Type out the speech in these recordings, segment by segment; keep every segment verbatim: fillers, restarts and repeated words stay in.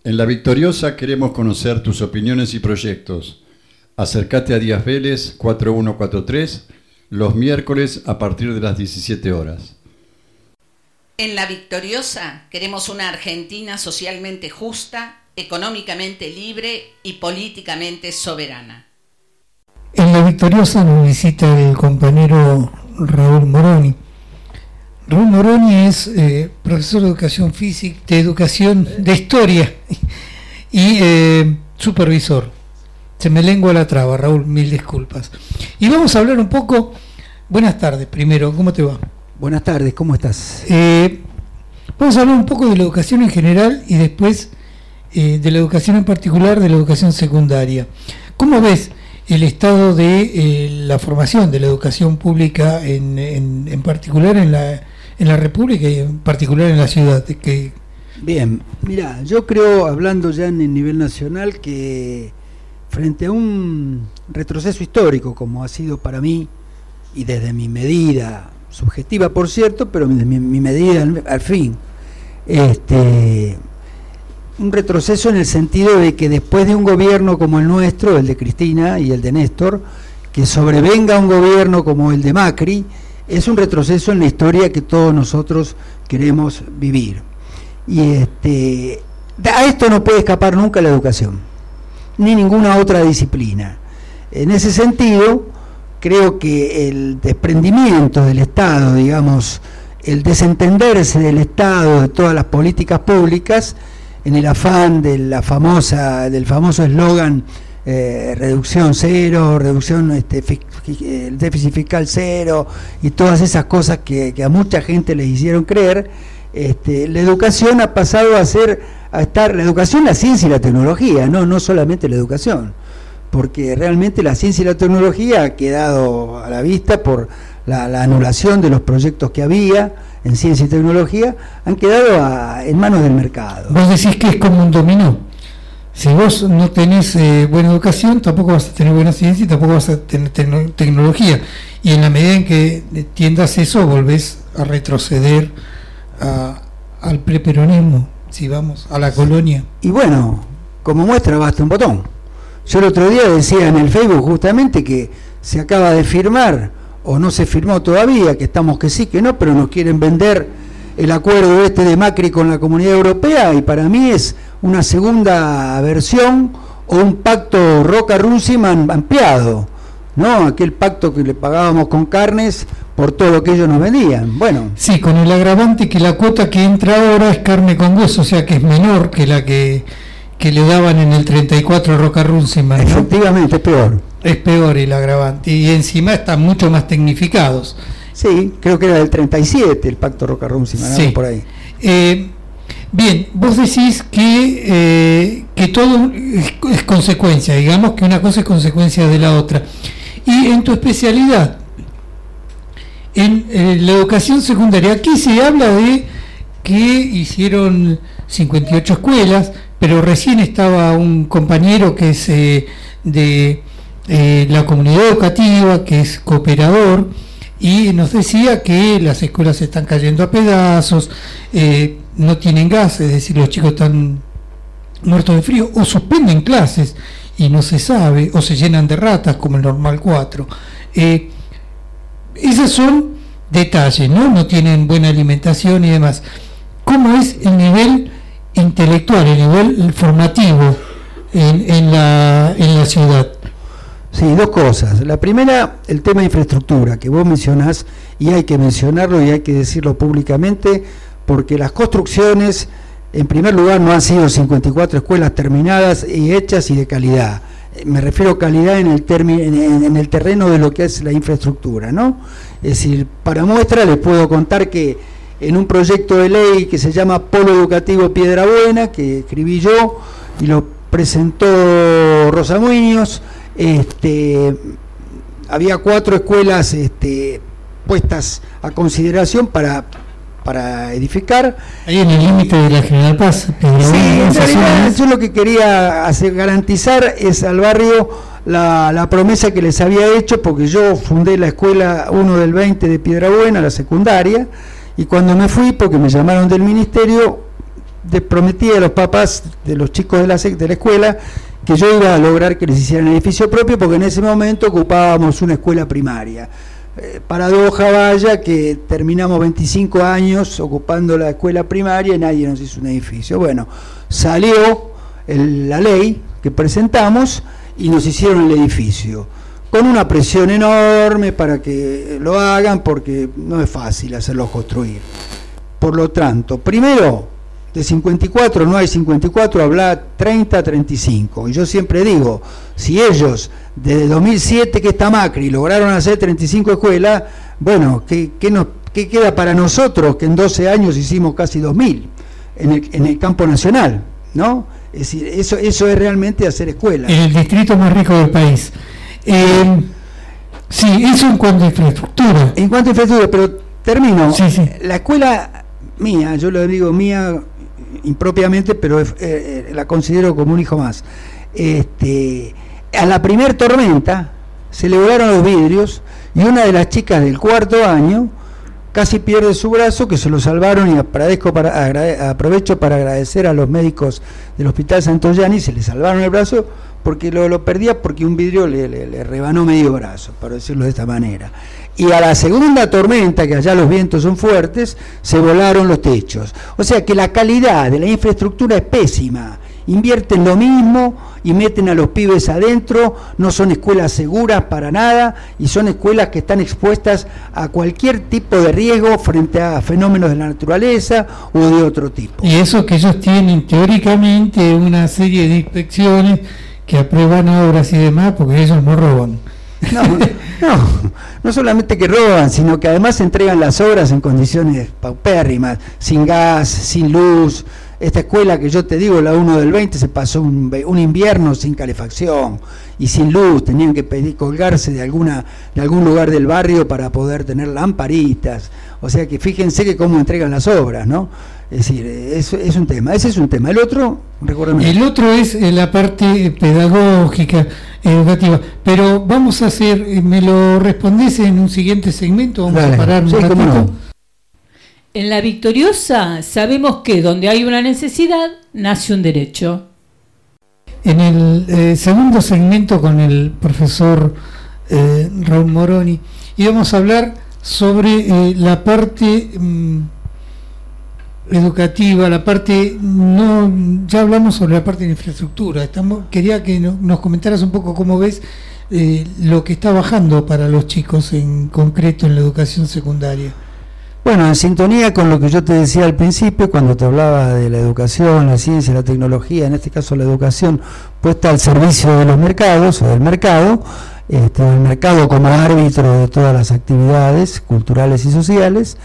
En La Victoriosa queremos conocer tus opiniones y proyectos. Acércate a Díaz Vélez cuatro uno cuatro tres los miércoles a partir de las diecisiete horas. En La Victoriosa queremos una Argentina socialmente justa, económicamente libre y políticamente soberana. En La Victoriosa nos visita el compañero Raúl Moroni. Raúl Moroni es eh, profesor de educación física, de educación de historia y eh, supervisor. Se me lengua la traba, Raúl, mil disculpas. Y vamos a hablar un poco. Buenas tardes, primero, ¿cómo te va? Buenas tardes, ¿cómo estás? Eh, vamos a hablar un poco de la educación en general y después eh, de la educación en particular, de la educación secundaria. ¿Cómo ves el estado de eh, la formación de la educación pública en, en, en particular en la en la República y en particular en la ciudad? Que... Bien, mira, yo creo, hablando ya en el nivel nacional, que frente a un retroceso histórico como ha sido para mí, y desde mi medida, subjetiva por cierto, pero mi, mi, mi medida al, al fin, este, un retroceso en el sentido de que después de un gobierno como el nuestro, el de Cristina y el de Néstor, que sobrevenga un gobierno como el de Macri, es un retroceso en la historia que todos nosotros queremos vivir. Y este, a esto no puede escapar nunca la educación, ni ninguna otra disciplina. En ese sentido, creo que el desprendimiento del Estado, digamos, el desentenderse del Estado de todas las políticas públicas, en el afán de la famosa, del famoso eslogan Eh, reducción cero, reducción, este, fi, el déficit fiscal cero y todas esas cosas que, que a mucha gente les hicieron creer, este, la educación ha pasado a ser, a estar, la educación, la ciencia y la tecnología, no, no solamente la educación, porque realmente la ciencia y la tecnología ha quedado a la vista por la, la anulación de los proyectos que había en ciencia y tecnología, han quedado a, en manos del mercado. Vos decís que es como un dominó. Si vos no tenés eh, buena educación, tampoco vas a tener buena ciencia y tampoco vas a tener tecno- tecnología. Y en la medida en que tiendas eso, volvés a retroceder a, al preperonismo, si vamos, a la colonia. Y bueno, como muestra basta un botón. Yo el otro día decía en el Facebook justamente que se acaba de firmar, o no se firmó todavía, que estamos que sí, que no, pero nos quieren vender el acuerdo este de Macri con la Comunidad Europea, y para mí es una segunda versión o un pacto Roca-Runciman ampliado, ¿no? Aquel pacto que le pagábamos con carnes por todo lo que ellos nos vendían. Bueno. Sí, con el agravante que la cuota que entra ahora es carne con hueso, o sea que es menor que la que, que le daban en el treinta y cuatro Roca-Runciman, ¿no? Efectivamente, es peor. Es peor el agravante, y encima están mucho más tecnificados. Sí, creo que era del treinta y siete el pacto Roca-Runciman, sí. Por ahí. Eh, bien, vos decís que, eh, que todo es, es consecuencia, digamos que una cosa es consecuencia de la otra. Y en tu especialidad, en eh, la educación secundaria, aquí se habla de que hicieron cincuenta y ocho escuelas, pero recién estaba un compañero que es eh, de eh, la comunidad educativa, que es cooperador, y nos decía que las escuelas se están cayendo a pedazos, eh, no tienen gas, es decir, los chicos están muertos de frío, o suspenden clases y no se sabe, o se llenan de ratas como el Normal cuatro. Eh, esos son detalles, ¿no? No tienen buena alimentación y demás. ¿Cómo es el nivel intelectual, el nivel formativo en, en, la, en la ciudad? Sí, dos cosas. La primera, el tema de infraestructura, que vos mencionás, y hay que mencionarlo y hay que decirlo públicamente, porque las construcciones, en primer lugar, no han sido cincuenta y cuatro escuelas terminadas y hechas y de calidad. Me refiero a calidad en el, termi- en, en el terreno de lo que es la infraestructura, ¿no? Es decir, para muestra les puedo contar que en un proyecto de ley que se llama Polo Educativo Piedrabuena, que escribí yo y lo presentó Rosa Muñoz, Este, había cuatro escuelas este, puestas a consideración para, para edificar. Ahí en el límite de la General Paz. Sí, en realidad yo lo que quería hacer, garantizar es al barrio la, la promesa que les había hecho, porque yo fundé la escuela uno del veinte de Piedrabuena, la secundaria, y cuando me fui, porque me llamaron del ministerio, de prometí a los papás de los chicos de la, de la escuela que yo iba a lograr que les hicieran edificio propio, porque en ese momento ocupábamos una escuela primaria. Eh, paradoja vaya que terminamos veinticinco años ocupando la escuela primaria y nadie nos hizo un edificio. Bueno, salió el, la ley que presentamos y nos hicieron el edificio, con una presión enorme para que lo hagan, porque no es fácil hacerlos construir. Por lo tanto, primero, de cincuenta y cuatro no hay cincuenta y cuatro, habla treinta, treinta y cinco. Y yo siempre digo, si ellos desde dos mil siete que está Macri lograron hacer treinta y cinco escuelas, bueno, ¿qué, qué, nos, qué queda para nosotros que en doce años hicimos casi dos mil en el, en el campo nacional, ¿no? Es decir, eso, eso es realmente hacer escuelas. En el distrito más rico del país. Eh, sí, eso en cuanto a infraestructura. En cuanto a infraestructura, pero termino. Sí, sí. La escuela mía, yo lo digo mía impropiamente, pero eh, la considero como un hijo más. Este, a la primer tormenta se le volaron los vidrios y una de las chicas del cuarto año casi pierde su brazo, que se lo salvaron, y agradezco para, agrade, aprovecho para agradecer a los médicos del Hospital Santoyani, se le salvaron el brazo porque lo, lo perdía porque un vidrio le, le, le rebanó medio brazo, para decirlo de esta manera. Y a la segunda tormenta, que allá los vientos son fuertes, se volaron los techos. O sea que la calidad de la infraestructura es pésima. Invierten lo mismo y meten a los pibes adentro, no son escuelas seguras para nada, y son escuelas que están expuestas a cualquier tipo de riesgo frente a fenómenos de la naturaleza o de otro tipo. Y eso que ellos tienen teóricamente una serie de inspecciones que aprueban obras y demás, porque ellos no roban. No, no, no solamente que roban, sino que además entregan las obras en condiciones paupérrimas, sin gas, sin luz. Esta escuela que yo te digo, la uno del veinte, se pasó un, un invierno sin calefacción y sin luz, tenían que pedir colgarse de alguna de algún lugar del barrio para poder tener lamparitas. O sea que fíjense que cómo entregan las obras, ¿no? Es decir, es, es un tema, ese es un tema. El otro, recuérdame. El otro es eh, la parte pedagógica, educativa. Pero vamos a hacer, eh, me lo respondés en un siguiente segmento, vamos Dale. a parar un sí, ratito. No. En La Victoriosa sabemos que donde hay una necesidad, nace un derecho. En el eh, segundo segmento con el profesor eh, Raúl Moroni íbamos a hablar sobre eh, la parte mmm, educativa, la parte, no, ya hablamos sobre la parte de infraestructura. Estamos, quería que no, nos comentaras un poco cómo ves eh, lo que está bajando para los chicos en concreto en la educación secundaria. Bueno, en sintonía con lo que yo te decía al principio, cuando te hablaba de la educación, la ciencia, la tecnología, en este caso la educación puesta al servicio de los mercados o del mercado, este, el mercado como árbitro de todas las actividades culturales y sociales,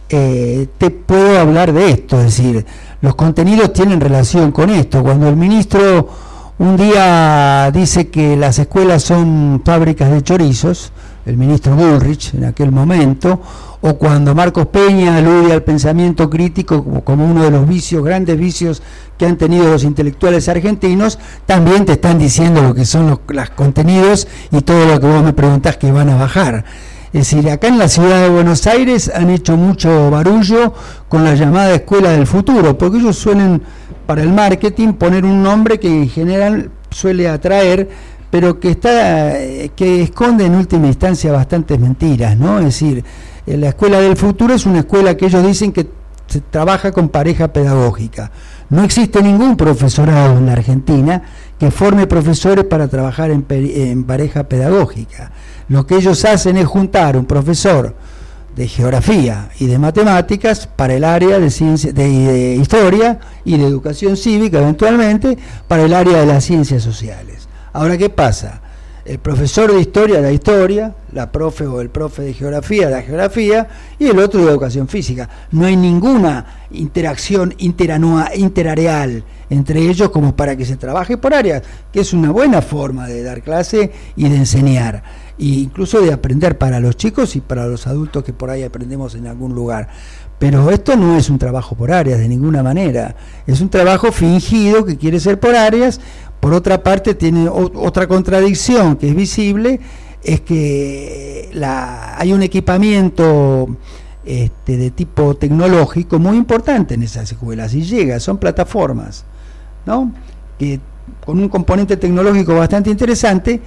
eh, te puedo hablar de esto, es decir, los contenidos tienen relación con esto. Cuando el ministro un día dice que las escuelas son fábricas de chorizos, el ministro Bullrich en aquel momento, o cuando Marcos Peña alude al pensamiento crítico como, como uno de los vicios, grandes vicios que han tenido los intelectuales argentinos, también te están diciendo lo que son los, los contenidos y todo lo que vos me preguntás que van a bajar. Es decir, acá en la ciudad de Buenos Aires han hecho mucho barullo con la llamada Escuela del Futuro, porque ellos suelen, para el marketing, poner un nombre que en general suele atraer, pero que está que esconde en última instancia bastantes mentiras, ¿no? Es decir, la Escuela del Futuro es una escuela que ellos dicen que se trabaja con pareja pedagógica. No existe ningún profesorado en la Argentina que forme profesores para trabajar en, en pareja pedagógica. Lo que ellos hacen es juntar un profesor de geografía y de matemáticas para el área de ciencia, de, de historia y de educación cívica, eventualmente para el área de las ciencias sociales. Ahora, ¿qué pasa? El profesor de historia da historia, la profe o el profe de geografía da geografía, y el otro de educación física. No hay ninguna interacción interanua, interareal entre ellos como para que se trabaje por áreas, que es una buena forma de dar clase y de enseñar, e incluso de aprender para los chicos y para los adultos que por ahí aprendemos en algún lugar. Pero esto no es un trabajo por áreas de ninguna manera, es un trabajo fingido que quiere ser por áreas. Por otra parte, tiene o, otra contradicción que es visible, es que la, hay un equipamiento este, de tipo tecnológico muy importante en esas escuelas, y llega, son plataformas, ¿no?, que con un componente tecnológico bastante interesante,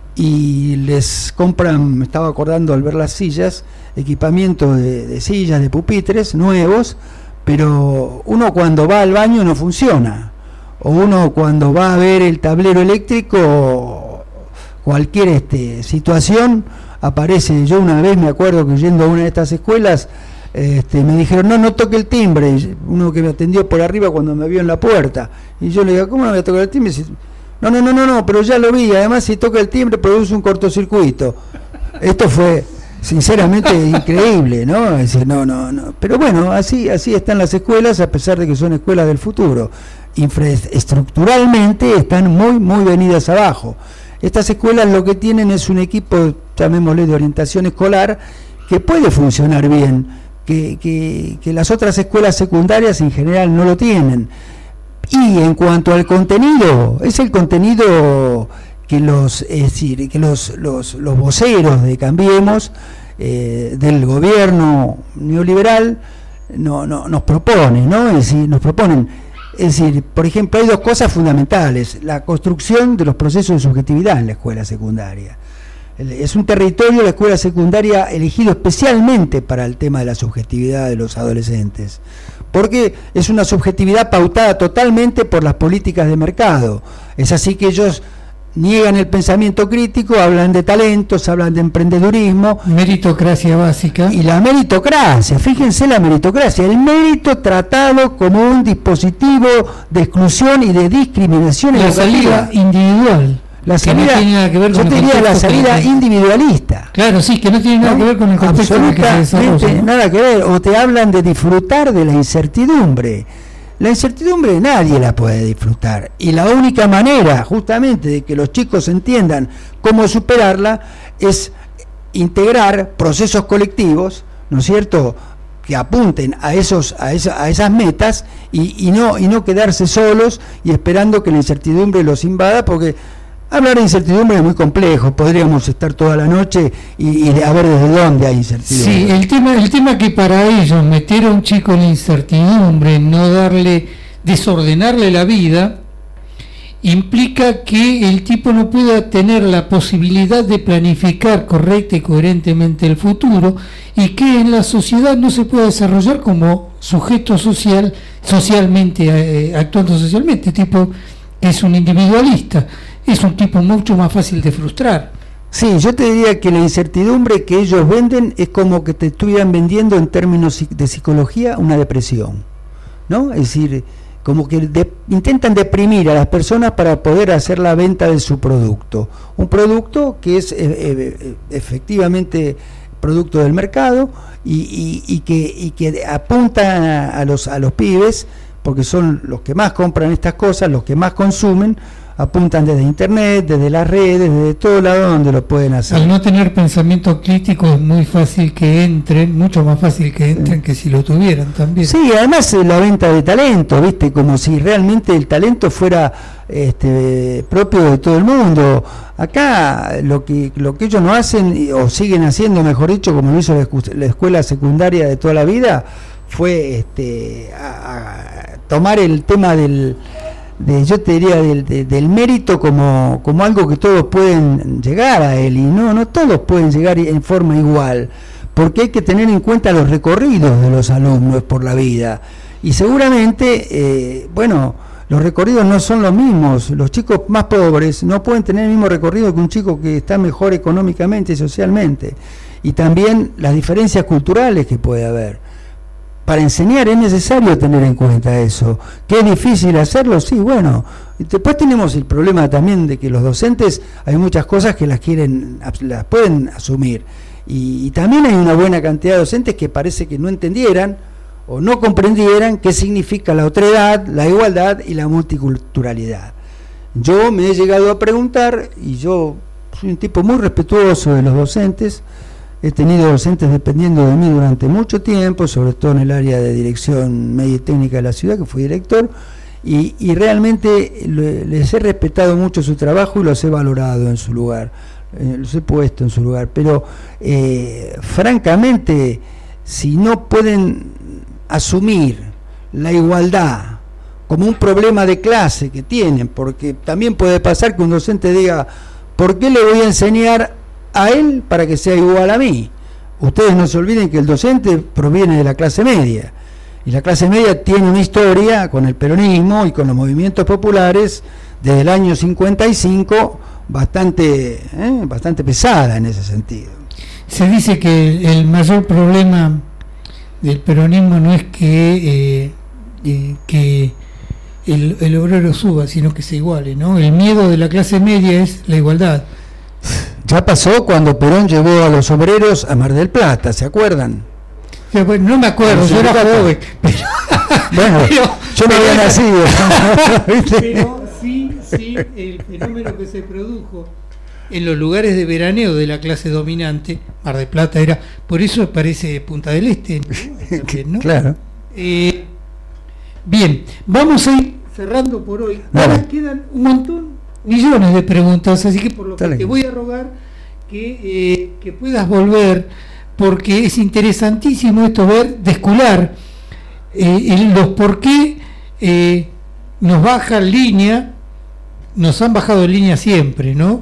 y les compran, me estaba acordando al ver las sillas, equipamiento de, de sillas, de pupitres nuevos, pero uno cuando va al baño no funciona, o uno cuando va a ver el tablero eléctrico, cualquier este, situación aparece. Yo una vez me acuerdo que yendo a una de estas escuelas, este, me dijeron, no, no toque el timbre, uno que me atendió por arriba cuando me vio en la puerta, y yo le digo, ¿cómo no voy a tocar el timbre? No, no, no, no, no, pero ya lo vi, además si toca el timbre produce un cortocircuito. Esto fue sinceramente increíble, ¿no? Es decir, no, no, no. Pero bueno, así, así están las escuelas, a pesar de que son escuelas del futuro. Infraestructuralmente están muy, muy venidas abajo. Estas escuelas lo que tienen es un equipo, llamémosle, de orientación escolar, que puede funcionar bien, que, que, que las otras escuelas secundarias en general no lo tienen. Y en cuanto al contenido, es el contenido que los, es decir, que los, los, los voceros de Cambiemos, eh, del gobierno neoliberal, no, no, nos proponen, ¿no? Es decir, nos proponen, es decir, por ejemplo, hay dos cosas fundamentales: la construcción de los procesos de subjetividad en la escuela secundaria. Es un territorio, la escuela secundaria, elegido especialmente para el tema de la subjetividad de los adolescentes, porque es una subjetividad pautada totalmente por las políticas de mercado. Es así que ellos niegan el pensamiento crítico, hablan de talentos, hablan de emprendedurismo. Meritocracia básica. Y la meritocracia, fíjense la meritocracia, el mérito tratado como un dispositivo de exclusión y de discriminación la educativa. Salida individual. La salida, no tiene nada que ver con yo te diría la salida que... individualista. Claro, sí, que no tiene nada ¿no? que ver con el contexto en el que se desarrolla, ¿no? Nada que ver, o te hablan de disfrutar de la incertidumbre. La incertidumbre nadie la puede disfrutar, y la única manera justamente de que los chicos entiendan cómo superarla es integrar procesos colectivos, ¿no es cierto?, que apunten a esos a, esa, a esas metas, y, y no y no quedarse solos y esperando que la incertidumbre los invada, porque hablar de incertidumbre es muy complejo, podríamos estar toda la noche y, y a ver desde dónde hay incertidumbre. Sí, el tema, el tema que para ellos meter a un chico en incertidumbre, no darle, desordenarle la vida, implica que el tipo no pueda tener la posibilidad de planificar correcta y coherentemente el futuro, y que en la sociedad no se pueda desarrollar como sujeto social, socialmente, eh, actuando socialmente, tipo que es un individualista. Es un tipo mucho más fácil de frustrar. Sí, yo te diría que la incertidumbre que ellos venden es como que te estuvieran vendiendo en términos de psicología una depresión, ¿no? Es decir, como que de, intentan deprimir a las personas para poder hacer la venta de su producto. Un producto que es eh, eh, efectivamente producto del mercado y, y, y, que, y que apunta a, a, los, a los pibes, porque son los que más compran estas cosas, los que más consumen. Apuntan desde internet, desde las redes, desde todo lado donde lo pueden hacer. Al no tener pensamiento crítico es muy fácil que entren, mucho más fácil que entren sí. que si lo tuvieran también. Sí, además la venta de talento, ¿viste? Como si realmente el talento fuera este, propio de todo el mundo. Acá lo que lo que ellos no hacen, o siguen haciendo, mejor dicho, como lo hizo la, la escuela secundaria de toda la vida, fue este, a, a tomar el tema del... De, yo te diría del, de, del mérito como, como algo que todos pueden llegar a él, y no, no todos pueden llegar en forma igual, porque hay que tener en cuenta los recorridos de los alumnos por la vida, y seguramente, eh, bueno, los recorridos no son los mismos. Los chicos más pobres no pueden tener el mismo recorrido que un chico que está mejor económicamente y socialmente, y también las diferencias culturales que puede haber. Para enseñar es necesario tener en cuenta eso. ¿Que es difícil hacerlo? Sí, bueno. Después tenemos el problema también de que los docentes hay muchas cosas que las quieren, las pueden asumir. Y, y también hay una buena cantidad de docentes que parece que no entendieran o no comprendieran qué significa la otredad, la igualdad y la multiculturalidad. Yo me he llegado a preguntar, y yo soy un tipo muy respetuoso de los docentes. He tenido docentes dependiendo de mí durante mucho tiempo, sobre todo en el área de dirección media y técnica de la ciudad, que fui director, y, y realmente le, les he respetado mucho su trabajo y los he valorado en su lugar, eh, los he puesto en su lugar, pero eh, francamente si no pueden asumir la igualdad como un problema de clase que tienen, porque también puede pasar que un docente diga, ¿por qué le voy a enseñar a él para que sea igual a mí? Ustedes no se olviden que el docente proviene de la clase media, y la clase media tiene una historia con el peronismo y con los movimientos populares desde el año cincuenta y cinco bastante, eh, bastante pesada en ese sentido. Se dice que el mayor problema del peronismo no es que, eh, eh, que el, el obrero suba, sino que se iguale, ¿no? El miedo de la clase media es la igualdad. Ya pasó cuando Perón llevó a los obreros a Mar del Plata, ¿se acuerdan? Ya, bueno, no me acuerdo, No, yo era Plata. joven. Pero, Bueno, pero, yo no había nacido. ¿Viste? pero sí, sí, el fenómeno que se produjo en los lugares de veraneo de la clase dominante, Mar del Plata era, por eso parece Punta del Este, ¿no? También, ¿no? Claro. Eh, bien, vamos a ir cerrando por hoy. Dale. Ahora quedan un montón, millones de preguntas, así que por lo que Dale. te voy a rogar que, eh, que puedas volver, porque es interesantísimo esto, ver, descular eh, el- los por qué eh, nos bajan línea, nos han bajado en línea siempre, ¿no?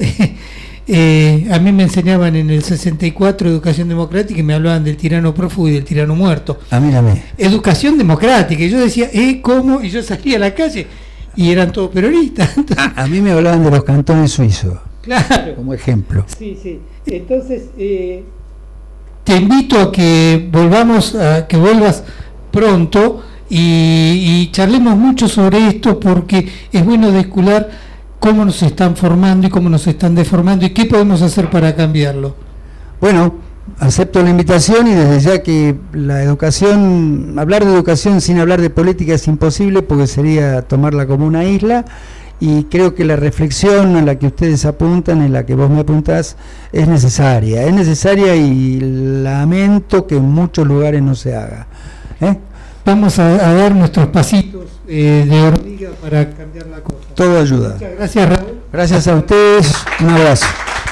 Eh, a mí me enseñaban en el sesenta y cuatro educación democrática y me hablaban del tirano prófugo y del tirano muerto. A mí también. Educación democrática, y yo decía, ¿eh? ¿Cómo? Y yo salía a la calle y eran todos peronistas. Entonces, A mí me hablaban de los cantones suizos, claro. como ejemplo. Sí, sí. Entonces, eh, te invito a que volvamos, a que vuelvas pronto y, y charlemos mucho sobre esto, porque es bueno descular cómo nos están formando y cómo nos están deformando y qué podemos hacer para cambiarlo. Bueno, acepto la invitación y desde ya que la educación, hablar de educación sin hablar de política es imposible porque sería tomarla como una isla, y creo que la reflexión a la que ustedes apuntan, en la que vos me apuntás, es necesaria, es necesaria y lamento que en muchos lugares no se haga. ¿eh? Vamos a, a dar nuestros pasitos eh, de hormiga para cambiar la cosa. Todo ayuda. Muchas gracias, Raúl. Gracias a ustedes, un abrazo.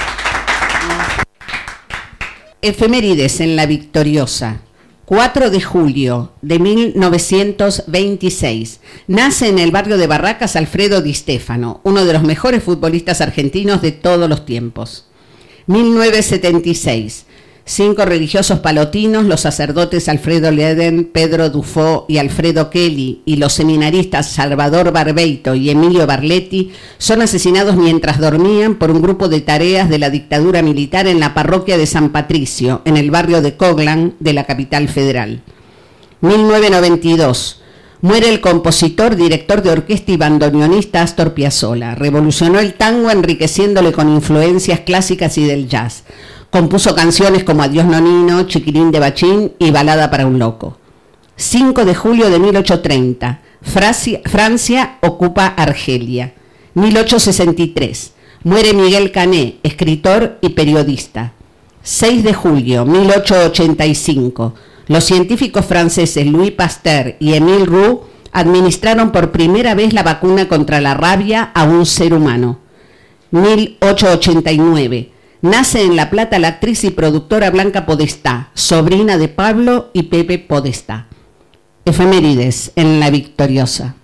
Efemérides en La Victoriosa. cuatro de julio de mil novecientos veintiséis. Nace en el barrio de Barracas Alfredo Di Stéfano, uno de los mejores futbolistas argentinos de todos los tiempos. mil novecientos setenta y seis. Cinco religiosos palotinos, los sacerdotes Alfredo Leden, Pedro Dufo y Alfredo Kelly, y los seminaristas Salvador Barbeito y Emilio Barletti, son asesinados mientras dormían por un grupo de tareas de la dictadura militar en la parroquia de San Patricio, en el barrio de Coglan de la capital federal. mil novecientos noventa y dos. Muere el compositor, director de orquesta y bandoneonista Astor Piazzolla. Revolucionó el tango enriqueciéndole con influencias clásicas y del jazz. Compuso canciones como Adiós Nonino, Chiquilín de Bachín y Balada para un loco. cinco de julio de mil ochocientos treinta. Francia, Francia ocupa Argelia. mil ochocientos sesenta y tres. Muere Miguel Cané, escritor y periodista. seis de julio de mil ochocientos ochenta y cinco. Los científicos franceses Louis Pasteur y Émile Roux administraron por primera vez la vacuna contra la rabia a un ser humano. mil ochocientos ochenta y nueve. Nace en La Plata la actriz y productora Blanca Podestá, sobrina de Pablo y Pepe Podestá. Efemérides en La Victoriosa.